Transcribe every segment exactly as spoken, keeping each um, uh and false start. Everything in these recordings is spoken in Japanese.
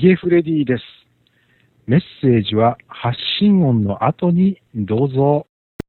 ゲフレディです。メッセージは発信音の後にどうぞ。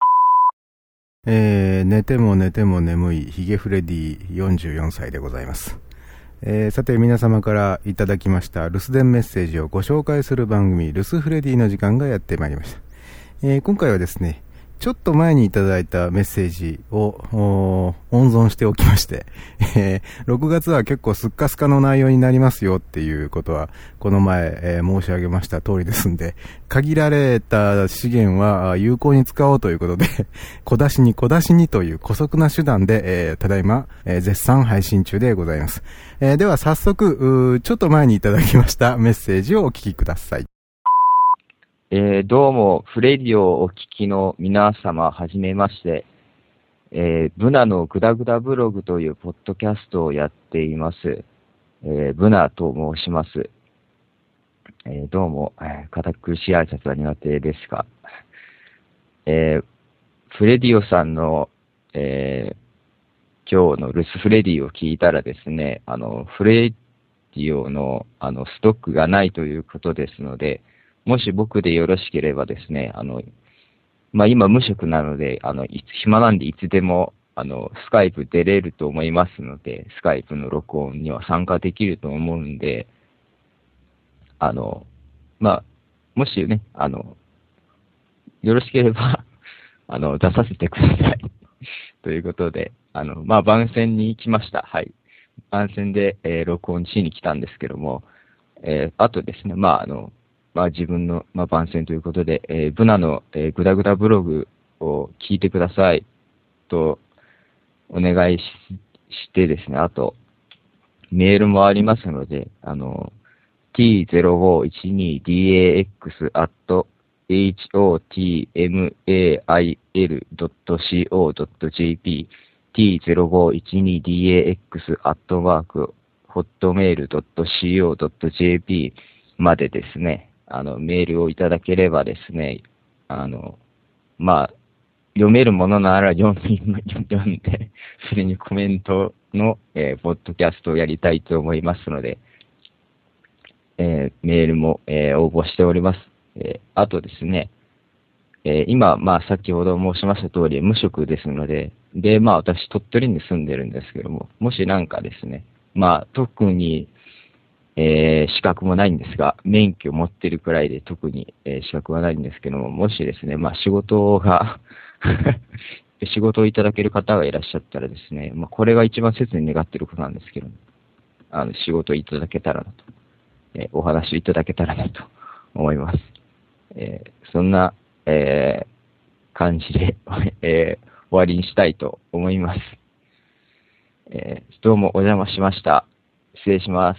えー、寝ても寝ても眠いヒゲフレディよんじゅうよんさいでございます。えー、さて皆様からいただきました留守電メッセージをご紹介する番組留守フレディの時間がやってまいりました。えー、今回はですね、ちょっと前にいただいたメッセージを温存しておきまして、えー、ろくがつは結構スッカスカの内容になりますよっていうことはこの前、えー、申し上げました通りですんで、限られた資源は有効に使おうということで小出しに小出しにという姑息な手段で、えー、ただいま、えー、絶賛配信中でございます。えー、では早速ちょっと前にいただきましたメッセージをお聞きください。 えー、どうも、フレディをお聞きの皆様、はじめまして、えー、ブナのグダグダブログというポッドキャストをやっています、えー、ブナと申します。えー、どうも、えー、堅苦しい挨拶は苦手ですが、えー、フレディオさんの、えー、今日の留守フレディを聞いたらですね、あの、フレディオの、あの、ストックがないということですので、もし僕でよろしければですね、あの、まあ、今無職なので、あの、いつ、暇なんでいつでも、あの、スカイプ出れると思いますので、スカイプの録音には参加できると思うんで、あの、まあ、もしね、あの、よろしければ、あの、出させてください。ということで、あの、まあ、番宣に来ました。はい。番宣で、えー、録音しに来たんですけども、えー、あとですね、まあ、あの、まあ、自分の、まあ、番宣ということで、えー、ブナの、えー、グダグダブログを聞いてくださいとお願い し, してですね、あとメールもありますので、あの ティーゼロごいちにディーエーエックス アット エイチオーティーエムエーアイエル ドット シーオー ドット ジェーピー ティーゼロごいちにディーエーエックス アットマーク ホットメール ドット シーオー ドット ジェーピー までですね、あの、メールをいただければですね、あの、まあ、読めるものなら読んで、読んで、それにコメントの、えー、ポッドキャストをやりたいと思いますので、えー、メールも、えー、応募しております。えー、あとですね、えー、今、まあ、先ほど申しました通り、無職ですので、で、まあ、私、鳥取に住んでるんですけども、もしなんかですね、まあ、特に、えー、資格もないんですが、免許を持ってるくらいで特に、えー、資格はないんですけども、もしですね、まあ仕事が、仕事をいただける方がいらっしゃったらですね、まあこれが一番切に願っていることなんですけど、あの、仕事をいただけたらなと、えー、お話いただけたらなと思います。えー、そんな、えー、感じで、えー、終わりにしたいと思います。えー、どうもお邪魔しました。失礼します。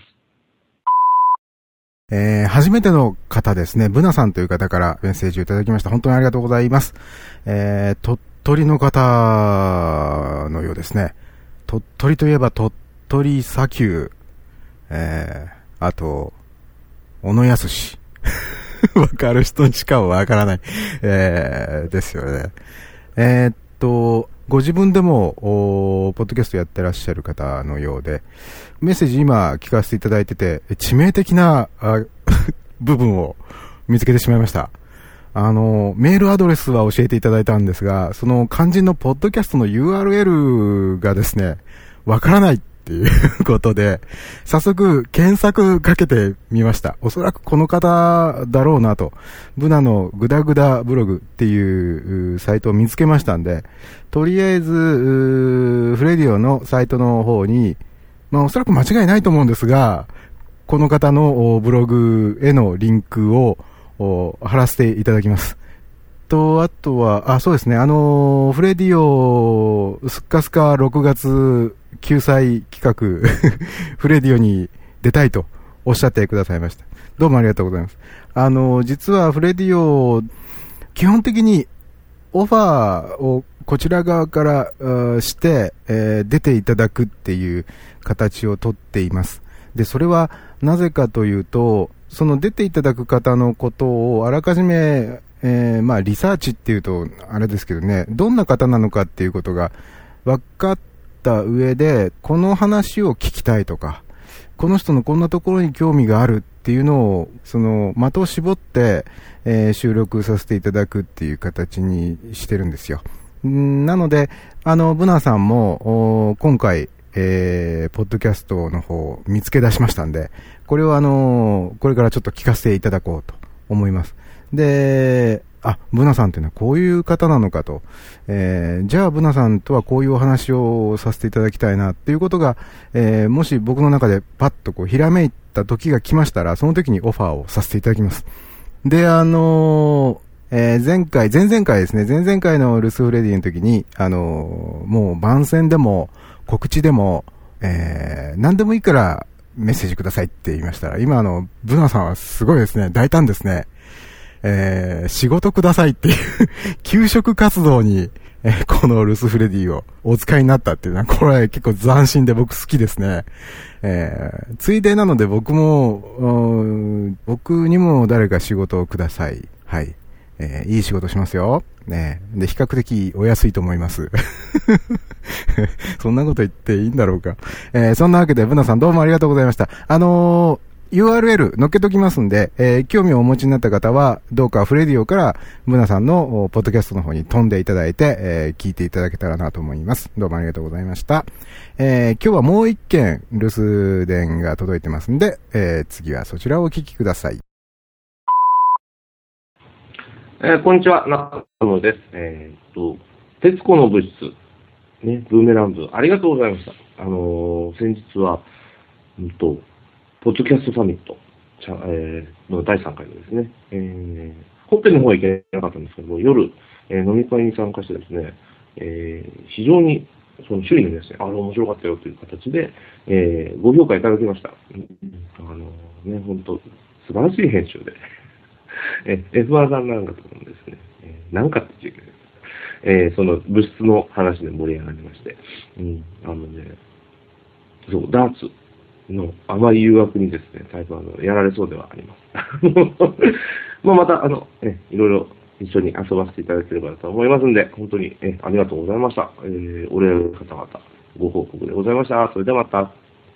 えー、初めての方ですね、ブナさんという方からメッセージをいただきました。本当にありがとうございます。えー、鳥取の方のようですね。鳥取といえば鳥取砂丘、えー、あと、小野安市。わかる人にしかわからない、えー、ですよね。えー、っと、ご自分でもポッドキャストやってらっしゃる方のようで、メッセージ今聞かせていただいてて致命的な部分を見つけてしまいました。あのメールアドレスは教えていただいたんですが、その肝心のポッドキャストの ユーアールエル がですねわからないっていうことで、早速検索かけてみました。おそらくこの方だろうなと。ブナのグダグダブログっていうサイトを見つけましたんで、とりあえずフレディオのサイトの方に、まあおそらく間違いないと思うんですが、この方のブログへのリンクを貼らせていただきます。と、あとは、あ、そうですね、あのフレディオスッカスカろくがつ救済企画フレディオに出たいとおっしゃってくださいました。どうもありがとうございます。あの実はフレディオ基本的にオファーをこちら側からして、えー、出ていただくっていう形をとっています。でそれはなぜかというと、その出ていただく方のことをあらかじめ、えー、まあリサーチっていうとあれですけどね、どんな方なのかっていうことが分かった上で、この話を聞きたいとか、 この人のこんなところに興味があるっていうのを、その、的を絞って、えー、収録させていただくっていう形にしてるんですよ。んなので、あの、ブナさんも、今回、えー、ポッドキャストの方を見つけ出しましたんで、これをあのー、これからちょっと聞かせていただこうと思います。で、あ、ブナさんっていうのはこういう方なのかと、えー、じゃあブナさんとはこういうお話をさせていただきたいなっていうことが、えー、もし僕の中でパッとこうひらめいた時が来ましたら、その時にオファーをさせていただきます。で、あのー、えー、前回、前々回ですね、前々回のルスフレディの時に、あのー、もう番宣でも告知でも、えー、何でもいいからメッセージくださいって言いましたら、今あの、ブナさんはすごいですね、大胆ですね。えー、仕事くださいっていう、給食活動に、えー、このルスフレディをお使いになったっていうのは、これは結構斬新で僕好きですね。えー、ついでなので僕も、僕にも誰か仕事をください。はい。えー、いい仕事しますよ。ね。で、比較的お安いと思います。そんなこと言っていいんだろうか。えー、そんなわけで、ブナさんどうもありがとうございました。あのー、ユーアールエル 載っけときますんで、えー、興味をお持ちになった方は、どうかフレディオからブナさんのポッドキャストの方に飛んでいただいて、えー、聞いていただけたらなと思います。どうもありがとうございました。えー、今日はもう一件留守電が届いてますんで、えー、次はそちらをお聞きください。 えー、こんにちは、中野です。えー、っと、徹子の物質、ね、ブーメラン部、ありがとうございました。あのー、先日は、うんと、ポッドキャストサミット、えー、のだいさんかいのですね、えー、本編の方は行けなかったんですけども、夜、えー、飲み会に参加してですね、えー、非常に、その周囲の皆さん、あの、面白かったよという形で、えー、ご評価いただきました。あのー、ね、本当素晴らしい編集で。え、エフワー さんなんかとかもですね、えー、なんかって言ってえー、その物質の話で盛り上がりまして、うん、あのね、そう、ダーツの甘い誘惑にですね、だいぶあの、やられそうではあります。まあまた、あの、え、いろいろ一緒に遊ばせていただければと思いますんで、本当に、え、ありがとうございました。えー、お礼の方々、ご報告でございました。それではまた。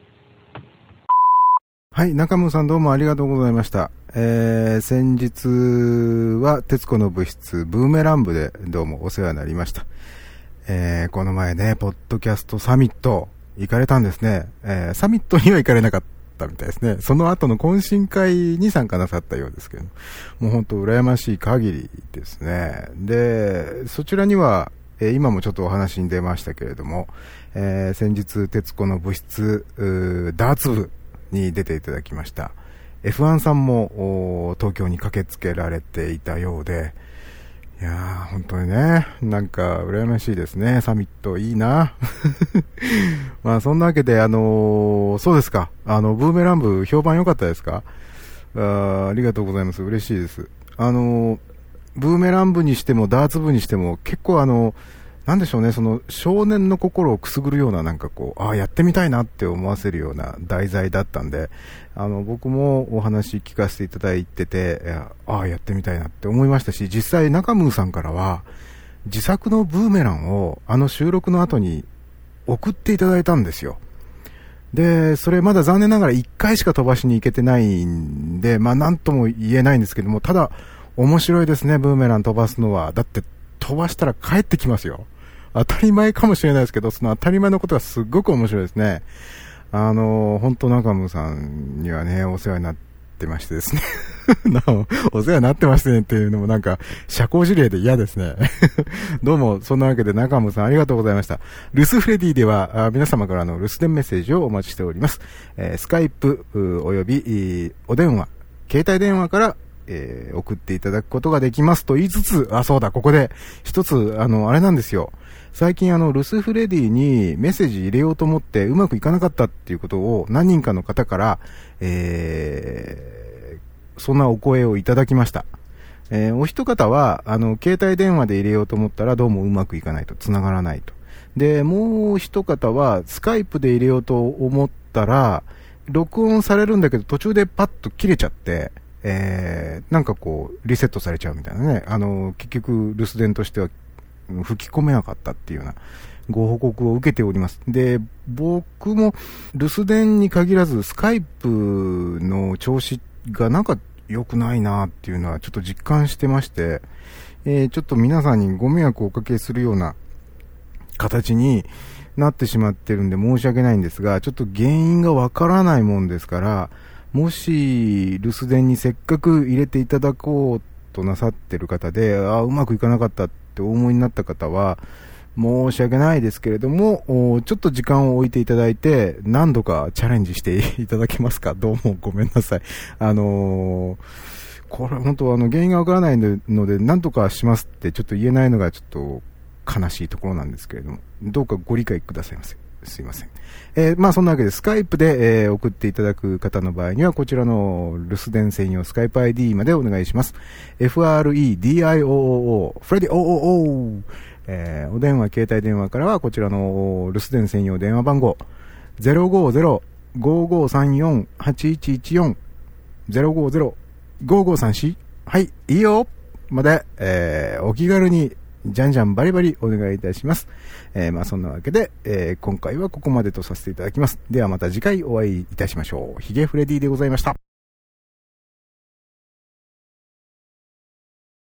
はい、中村さんどうもありがとうございました。えー、先日は、徹子の物質、ブーメラン部でどうもお世話になりました。えー、この前ね、ポッドキャストサミット、行かれたんですね。えー、サミットには行かれなかったみたいですね。その後の懇親会に参加なさったようですけど、もう本当羨ましい限りですね。で、そちらには、えー、今もちょっとお話に出ましたけれども、えー、先日、徹子の物質、ダーツ部に出ていただきました。エフワン さんも東京に駆けつけられていたようで、いやー本当にね、なんか羨ましいですね。サミットいいな。まあそんなわけで、あのー、そうですか。あのブーメラン部評判良かったですか？あ、ありがとうございます。嬉しいです。あのー、ブーメラン部にしてもダーツ部にしても結構あのなんでしょうね、その少年の心をくすぐるような、なんかこう、ああやってみたいなって思わせるような題材だったんで、あの僕もお話聞かせていただいてて、ああやってみたいなって思いましたし、実際中ムーさんからは自作のブーメランをあの収録の後に送っていただいたんですよ。で、それまだ残念ながらいっかいしか飛ばしに行けてないんで、まあなんとも言えないんですけども、ただ面白いですね、ブーメラン飛ばすのは。だって飛ばしたら帰ってきますよ。当たり前かもしれないですけど、その当たり前のことがすっごく面白いですね。あの、本当中村さんにはね、お世話になってましてですね。お世話になってましてねっていうのもなんか、社交辞令で嫌ですね。どうも、そんなわけで中村さんありがとうございました。留守フレディでは、皆様からの留守電メッセージをお待ちしております。えー、スカイプおよびお電話、携帯電話から、えー、送っていただくことができますと言いつつ、あ、そうだ、ここで一つ、あの、あれなんですよ。最近あの、ルスフレディにメッセージ入れようと思ってうまくいかなかったっていうことを何人かの方から、えー、そんなお声をいただきました。えー、お一方は、あの、携帯電話で入れようと思ったらどうもうまくいかないと、繋がらないと。で、もう一方は、スカイプで入れようと思ったら、録音されるんだけど途中でパッと切れちゃって、えー、なんかこう、リセットされちゃうみたいなね。あの、結局、留守電としては、 吹き込めなかったっていうようなご報告を受けております。で、僕も留守電に限らずスカイプの調子がなんか良くないなっていうのはちょっと実感してまして、えー、ちょっと皆さんにご迷惑をおかけするような形になってしまってるんで申し訳ないんですが、ちょっと原因がわからないもんですから、もし留守電にせっかく入れていただこうとなさってる方で、ああうまくいかなかったってお思いになった方は申し訳ないですけれども、ちょっと時間を置いていただいて何度かチャレンジしていただけますか。どうもごめんなさい。あのー、これ本当あの原因がわからないので何とかしますってちょっと言えないのがちょっと悲しいところなんですけれども、どうかご理解くださいませ。すいません。えー、まあそんなわけでスカイプで、えー、送っていただく方の場合にはこちらの留守電専用スカイプ アイディー までお願いします。エフアールイーディーアイオーオー フレディオーオーオー、えー、お電話携帯電話からはこちらの留守電専用電話番号 ゼロごゼロ ごーごーさんよん はちいちいちよん ゼロごゼロ ごーごーさんよん はいいいよまで、えー、お気軽にじゃんじゃんバリバリお願いいたします。えー、まあそんなわけで、えー、今回はここまでとさせていただきます。ではまた次回お会いいたしましょう。ヒゲフレディでございました。